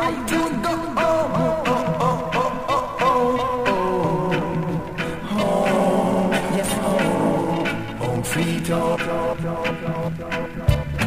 like to go home, home, yes home, home sweet home.